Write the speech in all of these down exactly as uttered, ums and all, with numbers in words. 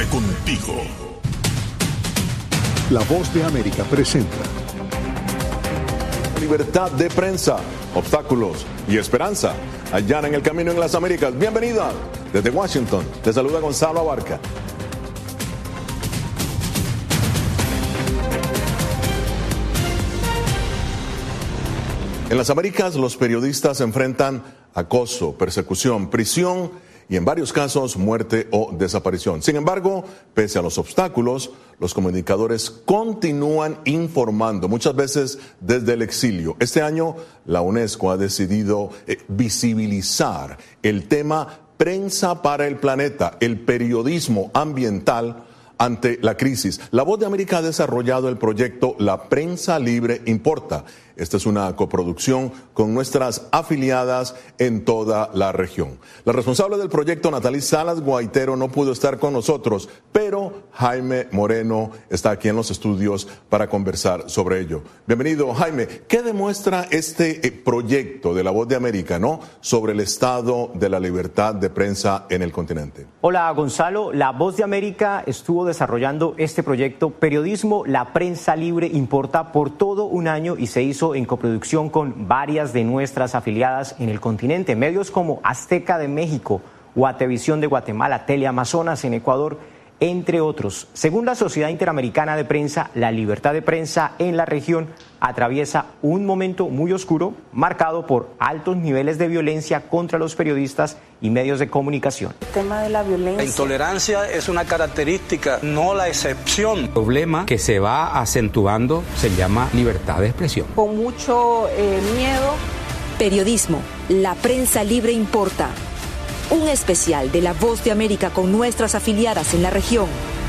Siempre contigo. La Voz de América presenta Libertad de prensa, obstáculos y esperanza. Allanan el camino en las Américas. Bienvenida. Desde Washington, te saluda Gonzalo Abarca. En las Américas, los periodistas enfrentan acoso, persecución, prisión y en varios casos muerte o desaparición. Sin embargo, pese a los obstáculos, los comunicadores continúan informando, muchas veces desde el exilio. Este año, la UNESCO ha decidido eh, visibilizar el tema Prensa para el Planeta, el periodismo ambiental ante la crisis. La Voz de América ha desarrollado el proyecto La Prensa Libre Importa. Esta es una coproducción con nuestras afiliadas en toda la región. La responsable del proyecto, Natalie Salas Guaitero, no pudo estar con nosotros, pero Jaime Moreno está aquí en los estudios para conversar sobre ello. Bienvenido, Jaime. ¿Qué demuestra este eh, proyecto de La Voz de América, ¿no?, sobre el estado de la libertad de prensa en el continente? Hola, Gonzalo. La Voz de América estuvo desarrollando este proyecto Periodismo, la Prensa Libre Importa por todo un año y se hizo en coproducción con varias de nuestras afiliadas en el continente. Medios como Azteca de México, Guatevisión de Guatemala, Teleamazonas en Ecuador, entre otros. Según la Sociedad Interamericana de Prensa, la libertad de prensa en la región atraviesa un momento muy oscuro, marcado por altos niveles de violencia contra los periodistas y medios de comunicación. El tema de la violencia. La intolerancia es una característica, no la excepción. El problema que se va acentuando se llama libertad de expresión. Con mucho eh, miedo. Periodismo, la prensa libre importa. Un especial de La Voz de América con nuestras afiliadas en la región.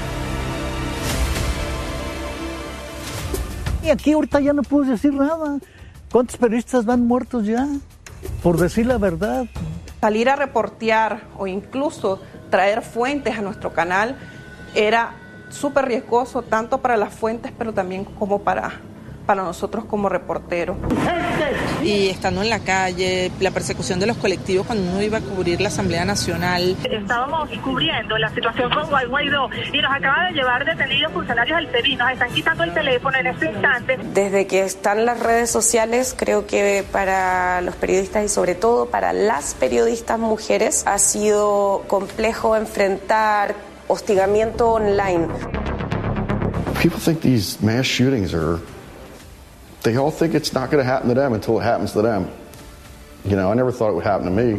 Y aquí ahorita ya no puedo decir nada. ¿Cuántos periodistas van muertos ya? Por decir la verdad. Salir a reportear o incluso traer fuentes a nuestro canal era súper riesgoso, tanto para las fuentes, pero también como para, para nosotros como reporteros. Y estando en la calle, la persecución de los colectivos cuando uno iba a cubrir la Asamblea Nacional. Estábamos cubriendo la situación con Guaidó y nos acaba de llevar detenidos funcionarios del P B I, nos están quitando el teléfono en este instante. Desde que están las redes sociales, creo que para los periodistas y sobre todo para las periodistas mujeres ha sido complejo enfrentar hostigamiento online. People think these mass shootings are They all think it's not going to happen to them until it happens to them. You know, I never thought it would happen to me.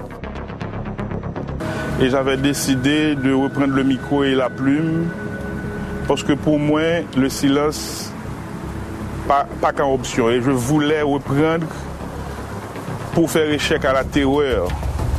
Et j'avais décidé de reprendre le micro et la plume parce que pour moi, le silence pas pas qu'une option. Et je voulais reprendre pour faire échec à la terreur.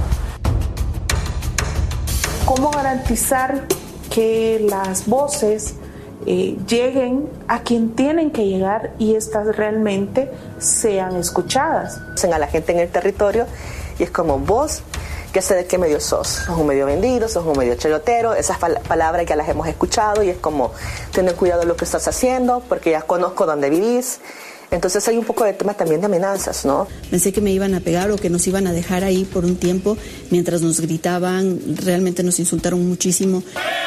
¿Cómo garantizar que las voces Eh, lleguen a quien tienen que llegar y estas realmente sean escuchadas? A la gente en el territorio y es como vos, ¿qué sé de qué medio sos? Sos un medio vendido, sos un medio chayotero, esas pal- palabras ya las hemos escuchado y es como tener cuidado de lo que estás haciendo porque ya conozco dónde vivís. Entonces hay un poco de tema también de amenazas, ¿no? Pensé que me iban a pegar o que nos iban a dejar ahí por un tiempo mientras nos gritaban, realmente nos insultaron muchísimo.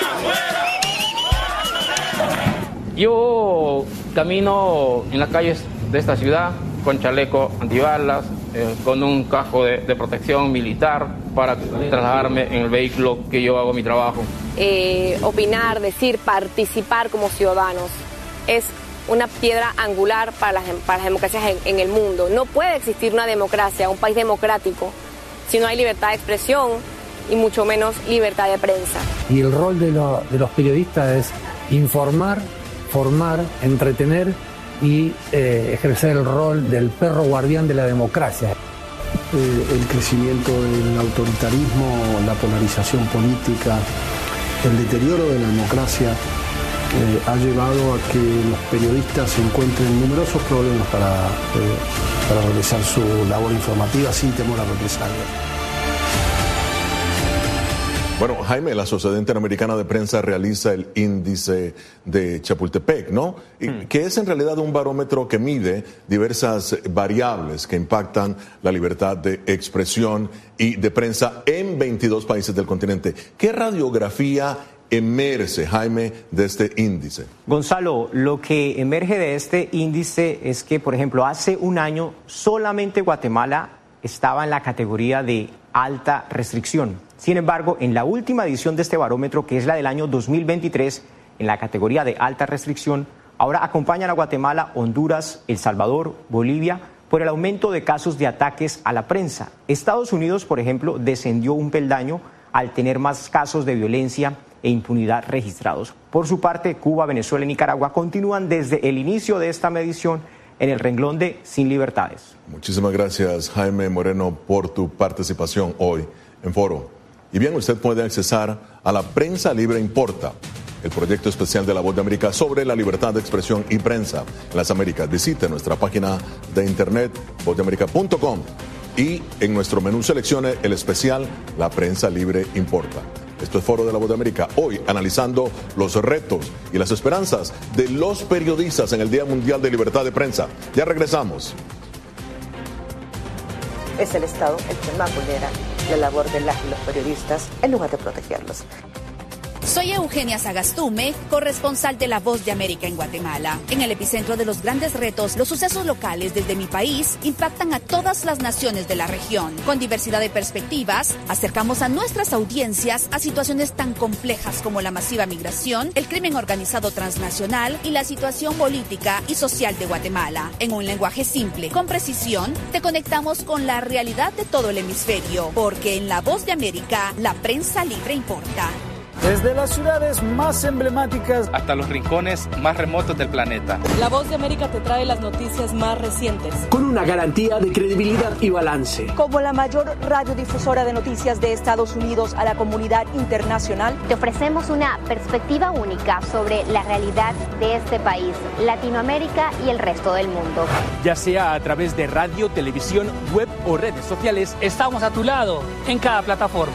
Yo camino en las calles de esta ciudad con chaleco antibalas, eh, con un casco de, de protección militar para trasladarme en el vehículo que yo hago mi trabajo. Eh, opinar, decir, participar como ciudadanos es una piedra angular para las, para las democracias en, en el mundo. No puede existir una democracia, un país democrático, si no hay libertad de expresión y mucho menos libertad de prensa. Y el rol de, lo, de los periodistas es informar, formar, entretener y eh, ejercer el rol del perro guardián de la democracia. Eh, el crecimiento del autoritarismo, la polarización política, el deterioro de la democracia eh, ha llevado a que los periodistas encuentren numerosos problemas para, eh, para realizar su labor informativa sin temor a represalias. Bueno, Jaime, la Sociedad Interamericana de Prensa realiza el índice de Chapultepec, ¿no? Y mm. que es en realidad un barómetro que mide diversas variables que impactan la libertad de expresión y de prensa en veintidós países del continente. ¿Qué radiografía emerge, Jaime, de este índice? Gonzalo, lo que emerge de este índice es que, por ejemplo, hace un año solamente Guatemala estaba en la categoría de alta restricción. Sin embargo, en la última edición de este barómetro, que es la del año dos mil veintitrés, en la categoría de alta restricción, ahora acompañan a Guatemala, Honduras, El Salvador, Bolivia, por el aumento de casos de ataques a la prensa. Estados Unidos, por ejemplo, descendió un peldaño al tener más casos de violencia e impunidad registrados. Por su parte, Cuba, Venezuela y Nicaragua continúan desde el inicio de esta medición en el renglón de sin libertades. Muchísimas gracias, Jaime Moreno, por tu participación hoy en Foro. Y bien, usted puede accesar a la Prensa Libre Importa, el proyecto especial de La Voz de América sobre la libertad de expresión y prensa en las Américas. Visite nuestra página de internet, voz de américa punto com, y en nuestro menú seleccione el especial La Prensa Libre Importa. Esto es Foro de La Voz de América, hoy analizando los retos y las esperanzas de los periodistas en el Día Mundial de Libertad de Prensa. Ya regresamos. Es el Estado el que más vulnera la labor de las y los periodistas en lugar de protegerlos. Soy Eugenia Sagastume, corresponsal de La Voz de América en Guatemala. En el epicentro de los grandes retos, los sucesos locales desde mi país impactan a todas las naciones de la región. Con diversidad de perspectivas, acercamos a nuestras audiencias a situaciones tan complejas como la masiva migración, el crimen organizado transnacional y la situación política y social de Guatemala. En un lenguaje simple, con precisión, te conectamos con la realidad de todo el hemisferio, porque en La Voz de América, la prensa libre importa. Desde las ciudades más emblemáticas hasta los rincones más remotos del planeta. La Voz de América te trae las noticias más recientes. Con una garantía de credibilidad y balance. Como la mayor radiodifusora de noticias de Estados Unidos a la comunidad internacional, te ofrecemos una perspectiva única sobre la realidad de este país, Latinoamérica y el resto del mundo. Ya sea a través de radio, televisión, web o redes sociales, estamos a tu lado en cada plataforma.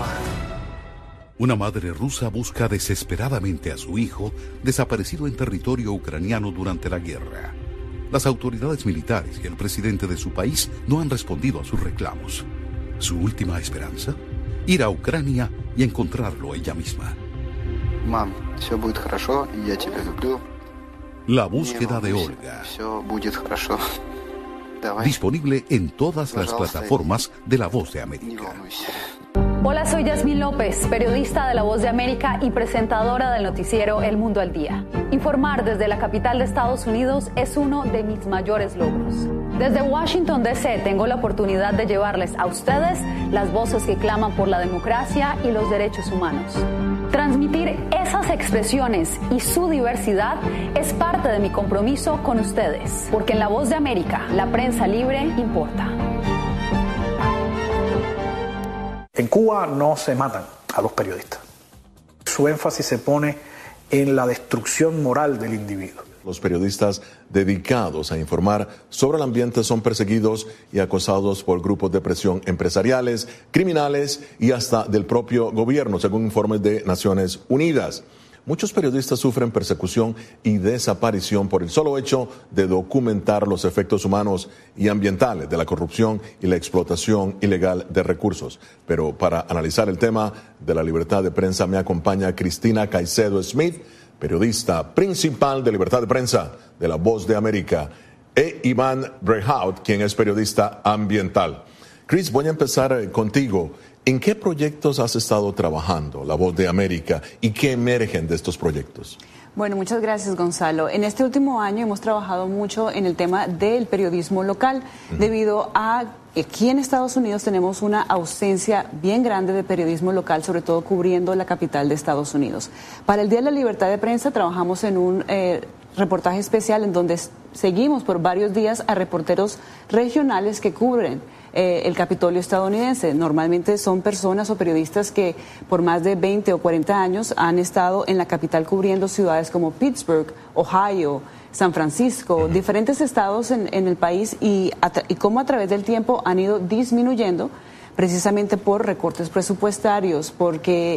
Una madre rusa busca desesperadamente a su hijo desaparecido en territorio ucraniano durante la guerra. Las autoridades militares y el presidente de su país no han respondido a sus reclamos. Su última esperanza, ir a Ucrania y encontrarlo ella misma. Mam, все будет хорошо, я тебя люблю. La búsqueda de Olga. Все будет хорошо. Disponible en todas las plataformas de La Voz de América. Hola, soy Yasmín López, periodista de La Voz de América y presentadora del noticiero El Mundo al Día. Informar desde la capital de Estados Unidos es uno de mis mayores logros. Desde Washington, D C, tengo la oportunidad de llevarles a ustedes las voces que claman por la democracia y los derechos humanos. Transmitir esas expresiones y su diversidad es parte de mi compromiso con ustedes, porque en La Voz de América, la prensa libre importa. En Cuba no se matan a los periodistas. Su énfasis se pone en la destrucción moral del individuo. Los periodistas dedicados a informar sobre el ambiente son perseguidos y acosados por grupos de presión empresariales, criminales y hasta del propio gobierno, según informes de Naciones Unidas. Muchos periodistas sufren persecución y desaparición por el solo hecho de documentar los efectos humanos y ambientales de la corrupción y la explotación ilegal de recursos. Pero para analizar el tema de la libertad de prensa me acompaña Cristina Caicedo Smith, periodista principal de Libertad de Prensa de La Voz de América, e Iván Brehaut, quien es periodista ambiental. Chris, voy a empezar contigo. ¿En qué proyectos has estado trabajando, La Voz de América, y qué emergen de estos proyectos? Bueno, muchas gracias, Gonzalo. En este último año hemos trabajado mucho en el tema del periodismo local, uh-huh. debido a que aquí en Estados Unidos tenemos una ausencia bien grande de periodismo local, sobre todo cubriendo la capital de Estados Unidos. Para el Día de la Libertad de Prensa trabajamos en un eh, reportaje especial en donde seguimos por varios días a reporteros regionales que cubren Eh, el Capitolio estadounidense. Normalmente son personas o periodistas que por más de veinte o cuarenta años han estado en la capital cubriendo ciudades como Pittsburgh, Ohio, San Francisco, diferentes estados en, en el país y, a y cómo a través del tiempo han ido disminuyendo precisamente por recortes presupuestarios, porque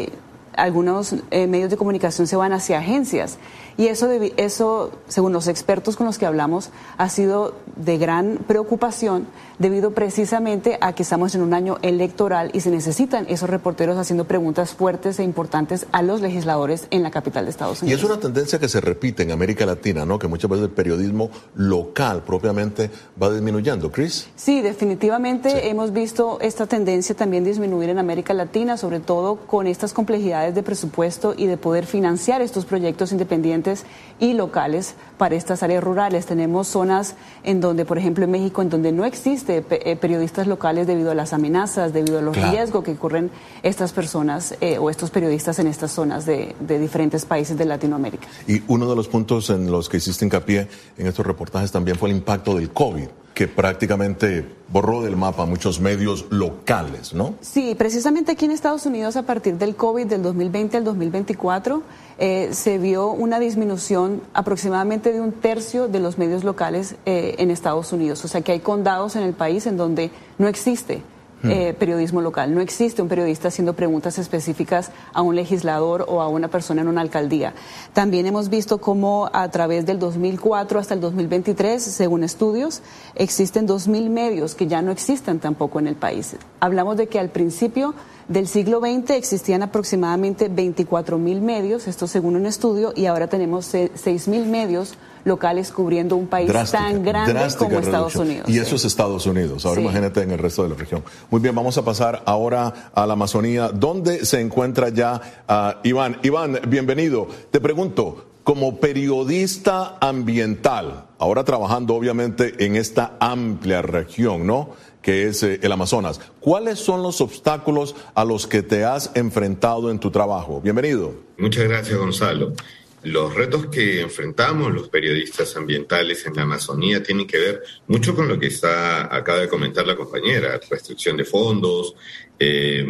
algunos eh, medios de comunicación se van hacia agencias. Y eso, de, eso, según los expertos con los que hablamos, ha sido de gran preocupación debido precisamente a que estamos en un año electoral y se necesitan esos reporteros haciendo preguntas fuertes e importantes a los legisladores en la capital de Estados Unidos. Y es una tendencia que se repite en América Latina, ¿no? Que muchas veces el periodismo local propiamente va disminuyendo. ¿Chris? Sí, definitivamente sí. Hemos visto esta tendencia también disminuir en América Latina, sobre todo con estas complejidades de presupuesto y de poder financiar estos proyectos independientes y locales para estas áreas rurales. Tenemos zonas en donde, por ejemplo, en México, en donde no existe pe- periodistas locales debido a las amenazas, debido a los claro. riesgos que corren estas personas eh, o estos periodistas en estas zonas de, de diferentes países de Latinoamérica. Y uno de los puntos en los que hiciste hincapié en estos reportajes también fue el impacto del COVID, que prácticamente borró del mapa muchos medios locales, ¿no? Sí, precisamente aquí en Estados Unidos, a partir del COVID del dos mil veinte al dos mil veinticuatro, eh, se vio una disminución aproximadamente de un tercio de los medios locales eh, en Estados Unidos. O sea que hay condados en el país en donde no existe Eh, periodismo local. No existe un periodista haciendo preguntas específicas a un legislador o a una persona en una alcaldía. También hemos visto cómo a través del dos mil cuatro hasta el dos mil veintitrés, según estudios, existen dos mil medios que ya no existen tampoco en el país. Hablamos de que al principio del siglo veinte existían aproximadamente veinticuatro mil medios, esto según un estudio, y ahora tenemos seis mil medios locales cubriendo un país drástica, tan grande como Estados reducción. Unidos. Y eso sí. es Estados Unidos. Ahora sí. Imagínate en el resto de la región. Muy bien, vamos a pasar ahora a la Amazonía, donde se encuentra ya uh, Iván. Iván, bienvenido. Te pregunto, como periodista ambiental, ahora trabajando obviamente en esta amplia región, ¿no?, que es eh, el Amazonas, ¿cuáles son los obstáculos a los que te has enfrentado en tu trabajo? Bienvenido. Muchas gracias, Gonzalo. Los retos que enfrentamos los periodistas ambientales en la Amazonía tienen que ver mucho con lo que está acaba de comentar la compañera, restricción de fondos, eh,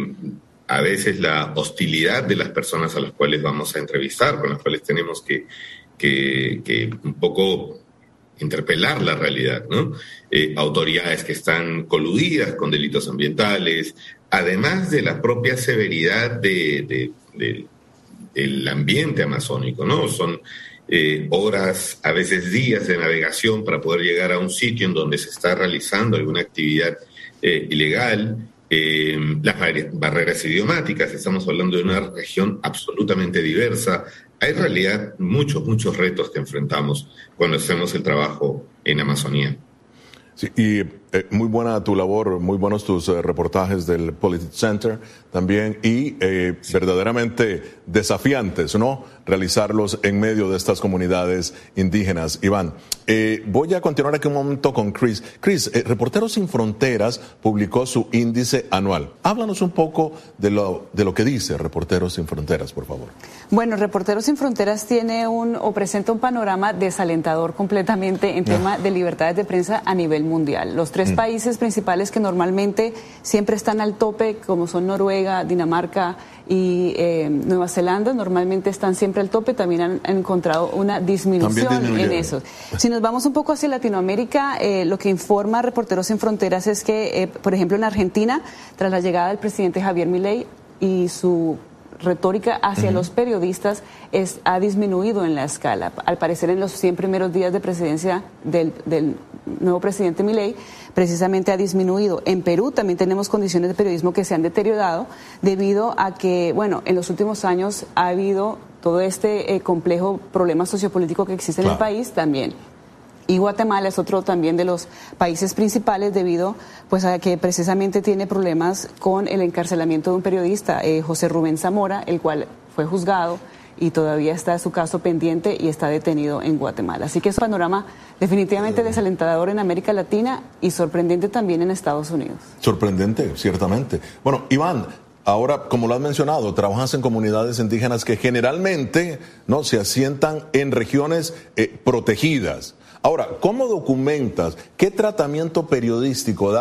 a veces la hostilidad de las personas a las cuales vamos a entrevistar, con las cuales tenemos que, que, que un poco interpelar la realidad, ¿no? Eh, autoridades que están coludidas con delitos ambientales, además de la propia severidad de, de, de el ambiente amazónico, ¿no? Son eh, horas, a veces días de navegación para poder llegar a un sitio en donde se está realizando alguna actividad eh, ilegal, eh, las barreras idiomáticas, estamos hablando de una región absolutamente diversa. Hay en realidad muchos, muchos retos que enfrentamos cuando hacemos el trabajo en Amazonía. Sí, y eh, muy buena tu labor, muy buenos tus eh, reportajes del Politics Center también, y eh, sí. verdaderamente desafiantes, ¿no?, realizarlos en medio de estas comunidades indígenas. Iván, eh, voy a continuar aquí un momento con Chris. Chris, eh, Reporteros Sin Fronteras publicó su índice anual. Háblanos un poco de lo, de lo que dice Reporteros Sin Fronteras, por favor. Bueno, Reporteros Sin Fronteras tiene un, o presenta un panorama desalentador completamente en tema de libertades de prensa a nivel mundial. Los tres mm. países principales que normalmente siempre están al tope, como son Noruega, Dinamarca y eh, Nueva Zelanda, normalmente están siempre al tope, también han, han encontrado una disminución en eso. Si nos vamos un poco hacia Latinoamérica, eh, lo que informa Reporteros Sin Fronteras es que, eh, por ejemplo, en Argentina, tras la llegada del presidente Javier Milei y su retórica hacia uh-huh. los periodistas es, ha disminuido en la escala. Al parecer, en los cien primeros días de presidencia del, del nuevo presidente Milei, precisamente ha disminuido. En Perú también tenemos condiciones de periodismo que se han deteriorado debido a que, bueno, en los últimos años ha habido todo este eh, complejo problema sociopolítico que existe claro. en el país también. Y Guatemala es otro también de los países principales debido pues a que precisamente tiene problemas con el encarcelamiento de un periodista, eh, José Rubén Zamora, el cual fue juzgado y todavía está su caso pendiente y está detenido en Guatemala. Así que es un panorama definitivamente desalentador en América Latina y sorprendente también en Estados Unidos. Sorprendente, ciertamente. Bueno, Iván, ahora, como lo has mencionado, trabajas en comunidades indígenas que generalmente no se asientan en regiones eh, protegidas. Ahora, ¿cómo documentas? ¿Qué tratamiento periodístico das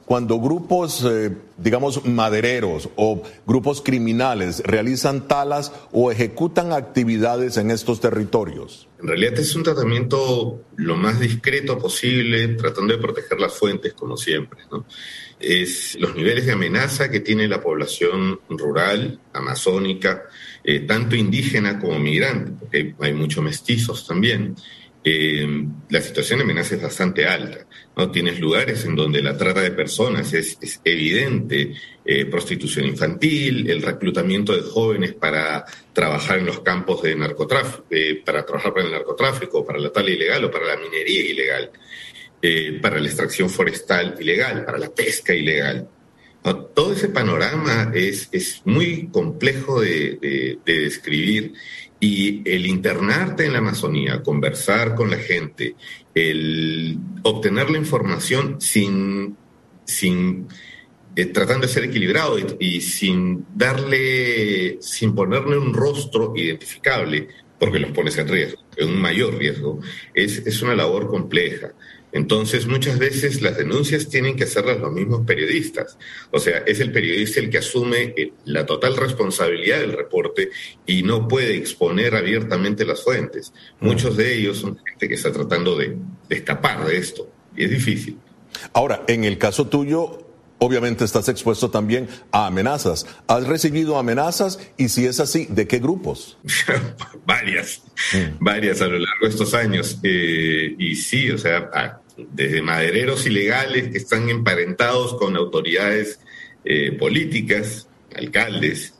cuando grupos, eh, digamos, madereros o grupos criminales realizan talas o ejecutan actividades en estos territorios? En realidad es un tratamiento lo más discreto posible, tratando de proteger las fuentes, como siempre, ¿no? Es los niveles de amenaza que tiene la población rural, amazónica, eh, tanto indígena como migrante, porque hay muchos mestizos también. Eh, la situación de amenaza es bastante alta, ¿no? Tienes lugares en donde la trata de personas es, es evidente, eh, prostitución infantil, el reclutamiento de jóvenes para trabajar en los campos de narcotráfico, eh, para trabajar para el narcotráfico, para la tala ilegal o para la minería ilegal, eh, para la extracción forestal ilegal, para la pesca ilegal. ¿No? Todo ese panorama es, es muy complejo de, de, de describir. Y el internarte en la Amazonía, conversar con la gente, el obtener la información sin, sin eh, tratando de ser equilibrado y, y sin darle, sin ponerle un rostro identificable, porque los pones en riesgo, en un mayor riesgo, es, es una labor compleja. Entonces, muchas veces las denuncias tienen que hacerlas los mismos periodistas. O sea, es el periodista el que asume la total responsabilidad del reporte y no puede exponer abiertamente las fuentes. Muchos de ellos son gente que está tratando de, de escapar de esto, y es difícil. Ahora, en el caso tuyo, obviamente estás expuesto también a amenazas. ¿Has recibido amenazas? Y si es así, ¿de qué grupos? Varias, mm. varias a lo largo de estos años. Eh, y sí, o sea, desde madereros ilegales que están emparentados con autoridades eh, políticas, alcaldes,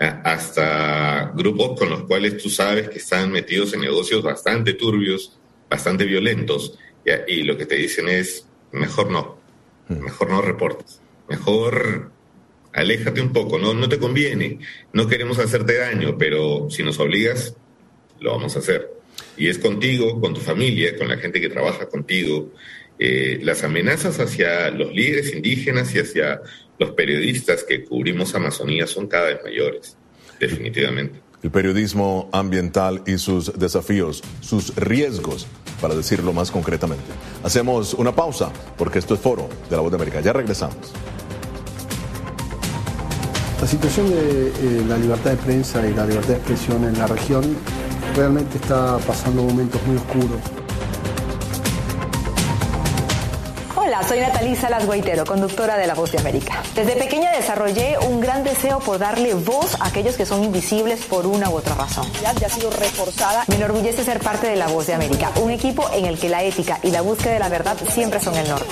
hasta grupos con los cuales tú sabes que están metidos en negocios bastante turbios, bastante violentos, ¿ya? Y lo que te dicen es, mejor no, mejor no reportes. Mejor aléjate un poco, no, no te conviene, no queremos hacerte daño, pero si nos obligas, lo vamos a hacer. Y es contigo, con tu familia, con la gente que trabaja contigo. Eh, las amenazas hacia los líderes indígenas y hacia los periodistas que cubrimos Amazonía son cada vez mayores, definitivamente. El periodismo ambiental y sus desafíos, sus riesgos, para decirlo más concretamente. Hacemos una pausa, porque esto es Foro de La Voz de América. Ya regresamos. La situación de eh, la libertad de prensa y la libertad de expresión en la región realmente está pasando momentos muy oscuros. Hola, soy Natalí Salas Guaitero, conductora de La Voz de América. Desde pequeña desarrollé un gran deseo por darle voz a aquellos que son invisibles por una u otra razón. Ya ha sido reforzada. Me enorgullece ser parte de La Voz de América, un equipo en el que la ética y la búsqueda de la verdad siempre son el norte.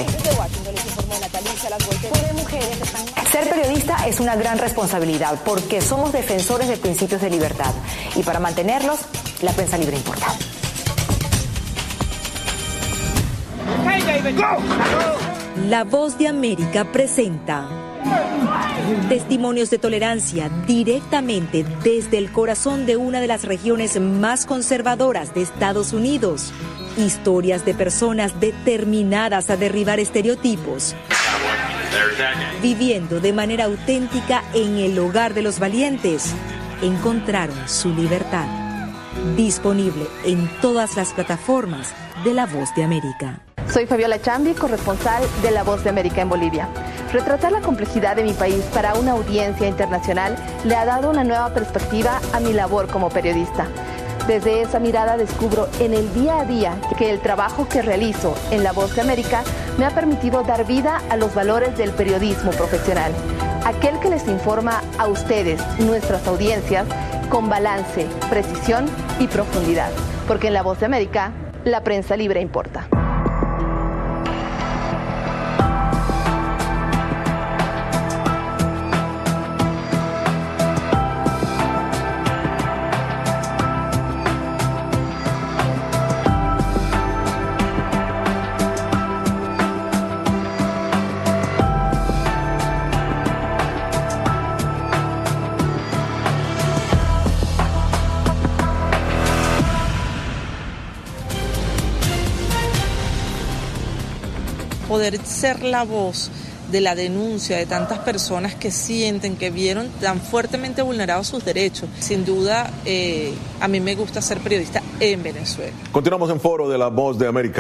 Ser periodista es una gran responsabilidad porque somos defensores de principios de libertad y para mantenerlos, la prensa libre importa. La Voz de América presenta testimonios de tolerancia directamente desde el corazón de una de las regiones más conservadoras de Estados Unidos. Historias de personas determinadas a derribar estereotipos, viviendo de manera auténtica en el hogar de los valientes. Encontraron su libertad. Disponible en todas las plataformas de La Voz de América. Soy Fabiola Chambi, corresponsal de La Voz de América en Bolivia. Retratar la complejidad de mi país para una audiencia internacional le ha dado una nueva perspectiva a mi labor como periodista. Desde esa mirada descubro en el día a día que el trabajo que realizo en La Voz de América me ha permitido dar vida a los valores del periodismo profesional. Aquel que les informa a ustedes, nuestras audiencias, con balance, precisión y profundidad. Porque en La Voz de América, la prensa libre importa. Poder ser la voz de la denuncia de tantas personas que sienten, que vieron tan fuertemente vulnerados sus derechos. Sin duda, eh, a mí me gusta ser periodista en Venezuela. Continuamos en Foro de La Voz de América.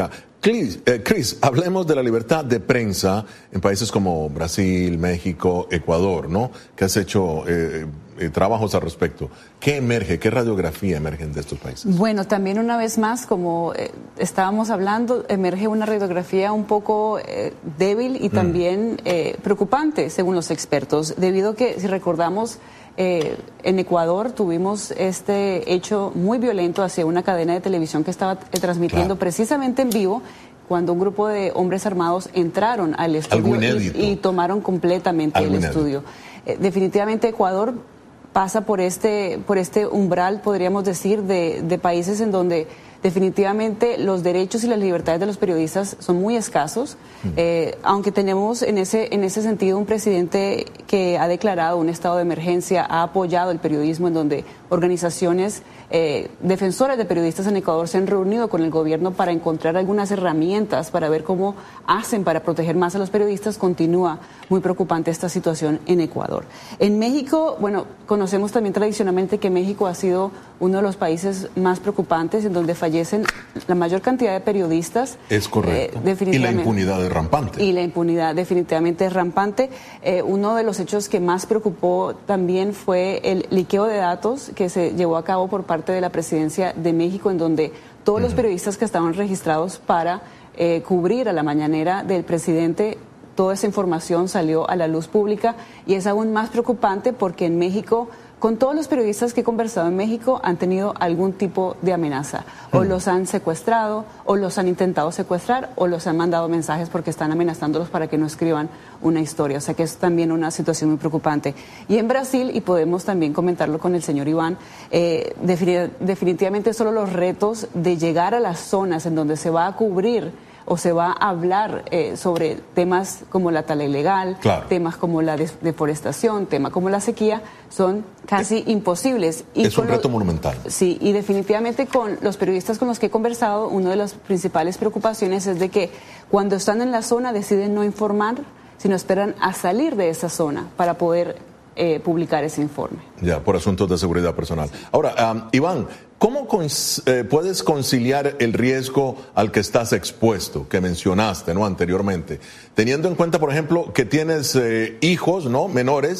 Chris, eh, Chris, hablemos de la libertad de prensa en países como Brasil, México, Ecuador, ¿no? Que has hecho eh, eh, trabajos al respecto. ¿Qué emerge, qué radiografía emergen de estos países? Bueno, también una vez más, como eh, estábamos hablando, emerge una radiografía un poco eh, débil y también eh, preocupante, según los expertos, debido a que, si recordamos, Eh, en Ecuador tuvimos este hecho muy violento hacia una cadena de televisión que estaba eh, transmitiendo claro. precisamente en vivo, cuando un grupo de hombres armados entraron al estudio y, y tomaron completamente Algo el inédito. estudio. Eh, definitivamente Ecuador pasa por este, por este umbral, podríamos decir, de, de países en donde definitivamente los derechos y las libertades de los periodistas son muy escasos, eh, aunque tenemos en ese, en ese sentido un presidente que ha declarado un estado de emergencia, ha apoyado el periodismo, en donde organizaciones eh, defensoras de periodistas en Ecuador se han reunido con el gobierno para encontrar algunas herramientas para ver cómo hacen para proteger más a los periodistas. Continúa muy preocupante esta situación en Ecuador. En México, bueno, conocemos también tradicionalmente que México ha sido uno de los países más preocupantes, en donde fallecen la mayor cantidad de periodistas. Es correcto. Eh, y la impunidad es rampante. Y la impunidad definitivamente es rampante. Eh, uno de los hechos que más preocupó también fue el liqueo de datos que se llevó a cabo por parte de la Presidencia de México, en donde todos uh-huh. los periodistas que estaban registrados para eh, cubrir a la mañanera del presidente, toda esa información salió a la luz pública, y es aún más preocupante porque en México, con todos los periodistas que he conversado en México, han tenido algún tipo de amenaza. O mm. los han secuestrado, o los han intentado secuestrar, o los han mandado mensajes porque están amenazándolos para que no escriban una historia. O sea que es también una situación muy preocupante. Y en Brasil, y podemos también comentarlo con el señor Iván, eh, definitivamente solo los retos de llegar a las zonas en donde se va a cubrir o se va a hablar eh, sobre temas como la tala ilegal, claro. temas como la des- deforestación, temas como la sequía, son casi es, imposibles. Y es un reto lo, monumental. Sí, y definitivamente con los periodistas con los que he conversado, una de las principales preocupaciones es de que cuando están en la zona deciden no informar, sino esperan a salir de esa zona para poder eh, publicar ese informe. Ya, por asuntos de seguridad personal. Ahora, um, Iván, ¿cómo cons- eh, puedes conciliar el riesgo al que estás expuesto, que mencionaste, ¿no?, anteriormente, teniendo en cuenta, por ejemplo, que tienes eh, hijos, ¿no?, menores,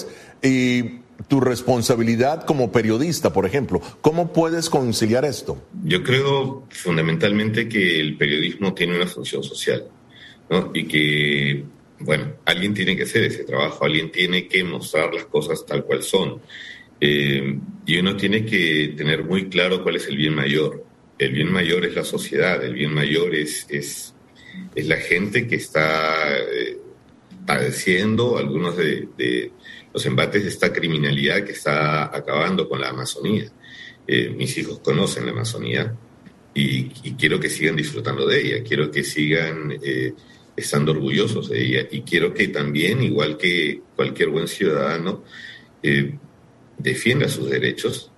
y tu responsabilidad como periodista, por ejemplo? ¿Cómo puedes conciliar esto? Yo creo fundamentalmente que el periodismo tiene una función social, ¿no? Y que, bueno, alguien tiene que hacer ese trabajo, alguien tiene que mostrar las cosas tal cual son. Eh, y uno tiene que tener muy claro cuál es el bien mayor. El bien mayor es la sociedad, el bien mayor es, es, es la gente que está eh, padeciendo algunos de, de los embates de esta criminalidad que está acabando con la Amazonía. Eh, mis hijos conocen la Amazonía y, y quiero que sigan disfrutando de ella, quiero que sigan eh, estando orgullosos de ella, y quiero que también, igual que cualquier buen ciudadano, eh, defienda sus derechos.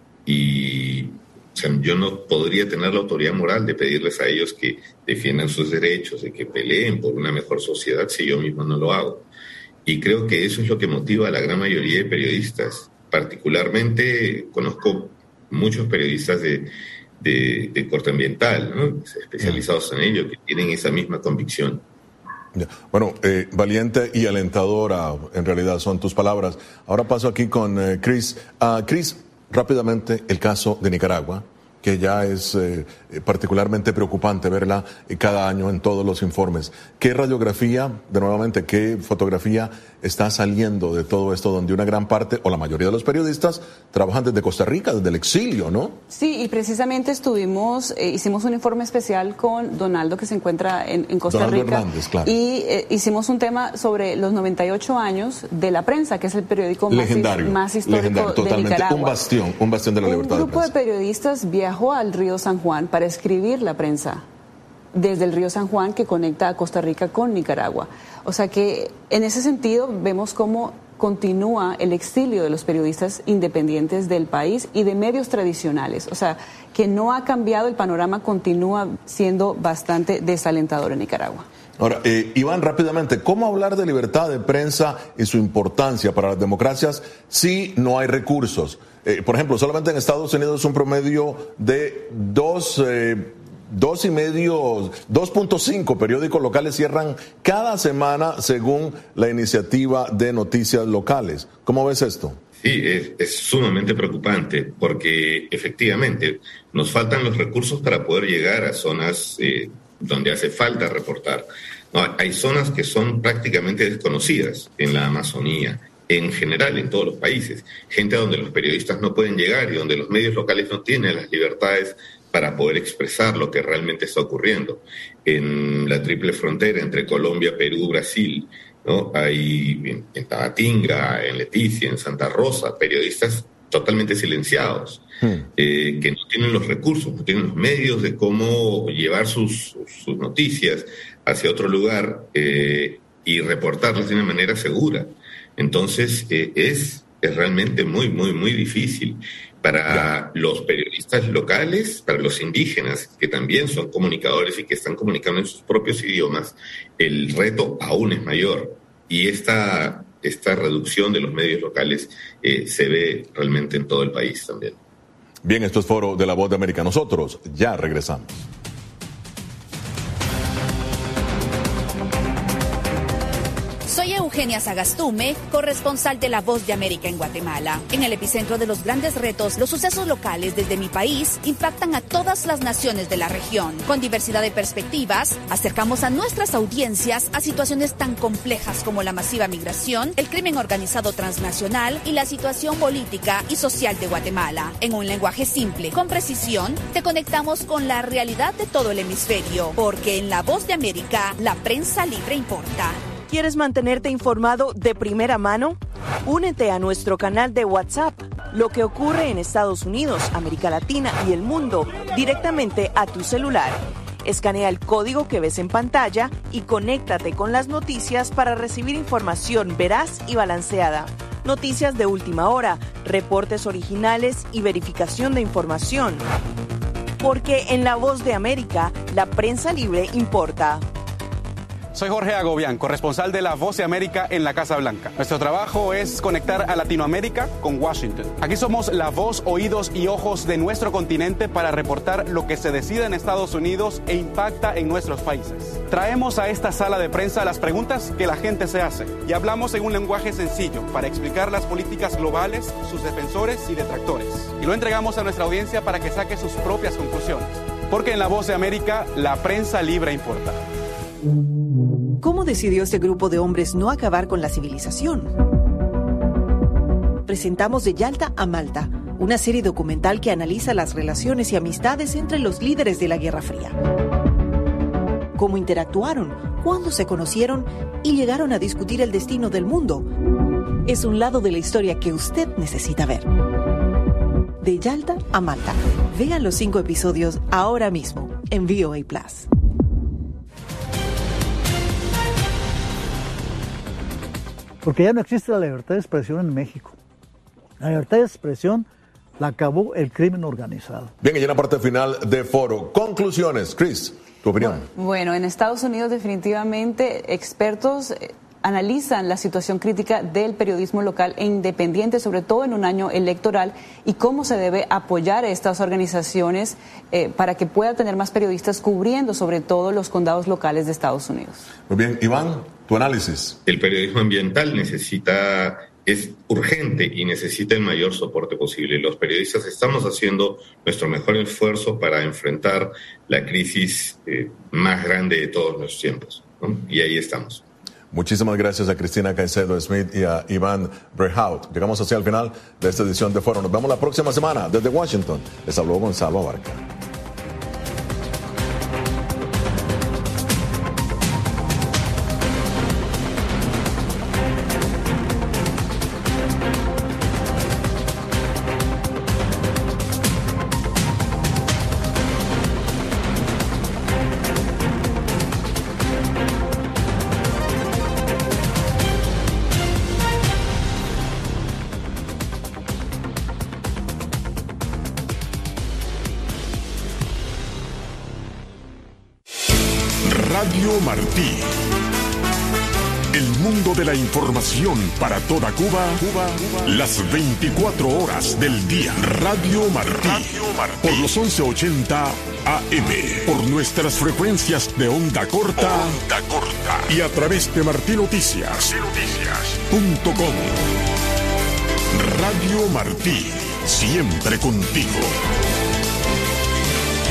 Y o sea, yo no podría tener la autoridad moral de pedirles a ellos que defiendan sus derechos, de que peleen por una mejor sociedad, si yo mismo no lo hago. Y creo que eso es lo que motiva a la gran mayoría de periodistas. Particularmente conozco muchos periodistas de, de, de corte ambiental, ¿no?, especializados en ello, que tienen esa misma convicción. Bueno, eh, valiente y alentadora en realidad son tus palabras. Ahora paso aquí con eh, Chris. Uh, Chris, rápidamente el caso de Nicaragua, que ya es eh, particularmente preocupante verla cada año en todos los informes. ¿Qué radiografía, de nuevamente, qué fotografía está saliendo de todo esto, donde una gran parte, o la mayoría de los periodistas, trabajan desde Costa Rica, desde el exilio, ¿no? Sí, y precisamente estuvimos, eh, hicimos un informe especial con Donaldo, que se encuentra en, en Costa Donaldo Rica. Hernández, claro. Y eh, hicimos un tema sobre los noventa y ocho años de La Prensa, que es el periódico más, legendario, más histórico legendario, de totalmente. Nicaragua. Un bastión, un bastión de la libertad de prensa. Un grupo de periodistas viajó al río San Juan para escribir La Prensa, desde el río San Juan, que conecta a Costa Rica con Nicaragua. O sea que en ese sentido vemos cómo continúa el exilio de los periodistas independientes del país y de medios tradicionales. O sea, que no ha cambiado, el panorama continúa siendo bastante desalentador en Nicaragua. Ahora, eh, Iván, rápidamente, ¿cómo hablar de libertad de prensa y su importancia para las democracias si no hay recursos? Eh, por ejemplo, solamente en Estados Unidos un promedio de dos eh, dos y medio, dos punto cinco periódicos locales cierran cada semana según la iniciativa de noticias locales. ¿Cómo ves esto? Sí, es, es sumamente preocupante porque efectivamente nos faltan los recursos para poder llegar a zonas eh, donde hace falta reportar. No, hay zonas que son prácticamente desconocidas en la Amazonía, en general en todos los países, gente a donde los periodistas no pueden llegar y donde los medios locales no tienen las libertades para poder expresar lo que realmente está ocurriendo. En la triple frontera entre Colombia, Perú, Brasil, ¿no? Hay en, en Tabatinga, en Leticia, en Santa Rosa, periodistas totalmente silenciados, hmm. eh, que no tienen los recursos, no tienen los medios de cómo llevar sus, sus noticias hacia otro lugar eh, y reportarlas de una manera segura. Entonces, eh, es, es realmente muy, muy, muy difícil para los periodistas locales, para los indígenas, que también son comunicadores y que están comunicando en sus propios idiomas. El reto aún es mayor. Y esta, esta reducción de los medios locales eh, se ve realmente en todo el país también. Bien, esto es Foro de la Voz de América. Nosotros ya regresamos. Soy Eugenia Sagastume, corresponsal de La Voz de América en Guatemala. En el epicentro de los grandes retos, los sucesos locales desde mi país impactan a todas las naciones de la región. Con diversidad de perspectivas, acercamos a nuestras audiencias a situaciones tan complejas como la masiva migración, el crimen organizado transnacional y la situación política y social de Guatemala. En un lenguaje simple, con precisión, te conectamos con la realidad de todo el hemisferio, porque en La Voz de América, la prensa libre importa. ¿Quieres mantenerte informado de primera mano? Únete a nuestro canal de WhatsApp. Lo que ocurre en Estados Unidos, América Latina y el mundo directamente a tu celular. Escanea el código que ves en pantalla y conéctate con las noticias para recibir información veraz y balanceada. Noticias de última hora, reportes originales y verificación de información. Porque en La Voz de América, la prensa libre importa. Soy Jorge Agobián, corresponsal de La Voz de América en la Casa Blanca. Nuestro trabajo es conectar a Latinoamérica con Washington. Aquí somos la voz, oídos y ojos de nuestro continente para reportar lo que se decide en Estados Unidos e impacta en nuestros países. Traemos a esta sala de prensa las preguntas que la gente se hace y hablamos en un lenguaje sencillo para explicar las políticas globales, sus defensores y detractores. Y lo entregamos a nuestra audiencia para que saque sus propias conclusiones. Porque en La Voz de América, la prensa libre importa. ¿Cómo decidió este grupo de hombres no acabar con la civilización? Presentamos De Yalta a Malta, una serie documental que analiza las relaciones y amistades entre los líderes de la Guerra Fría. Cómo interactuaron, cuándo se conocieron y llegaron a discutir el destino del mundo. Es un lado de la historia que usted necesita ver. De Yalta a Malta. Vean los cinco episodios ahora mismo en V O A Plus. Porque ya no existe la libertad de expresión en México. La libertad de expresión la acabó el crimen organizado. Bien, y en la parte final de Foro. Conclusiones. Chris, tu opinión. Bueno, en Estados Unidos definitivamente expertos analizan la situación crítica del periodismo local e independiente, sobre todo en un año electoral, y cómo se debe apoyar a estas organizaciones eh, para que pueda tener más periodistas cubriendo sobre todo los condados locales de Estados Unidos. Muy bien, Iván, tu análisis. El periodismo ambiental necesita, es urgente y necesita el mayor soporte posible. Los periodistas estamos haciendo nuestro mejor esfuerzo para enfrentar la crisis eh, más grande de todos los tiempos, ¿no? Y ahí estamos. Muchísimas gracias a Cristina Caicedo Smith y a Iván Berhout. Llegamos así al final de esta edición de Foro. Nos vemos la próxima semana desde Washington. Les habló Gonzalo Abarca. Radio Martí, El mundo de la información para toda Cuba, Cuba, Cuba. Las veinticuatro horas del día. Radio Martí. Radio Martí. Por los once ochenta A M. Por nuestras frecuencias de onda corta. Onda corta. Y a través de martinoticias punto com. Radio Martí. Siempre contigo.